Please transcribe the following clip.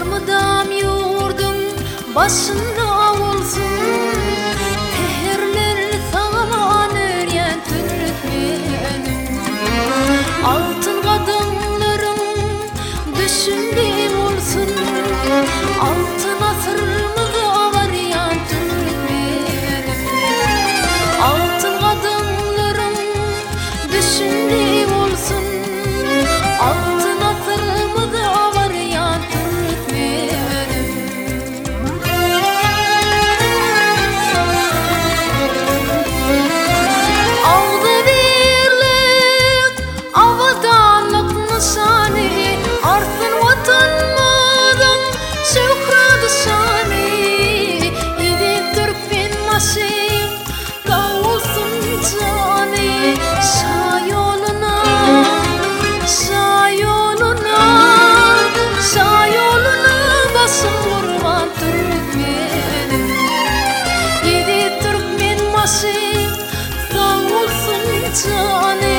Sarmıdam yurdun başında olsun, teherler sağlan öryen Türkmenim. Altın kadınlarım düşündüğüm olsun, altın asırımıza varyan Türkmenim. Altın kadınlarım düşündüğüm olsun, altın asırımıza varyan Türkmenim. Aldı birlik avadanlık nişanı, arsın vatanımızın şükrü şanı. İdi Türkmen maşı kavulsun canı, şah yoluna, şah yoluna, şah yoluna basın vurman Türkmenim. İdi Türkmen maşı kavulsun canı.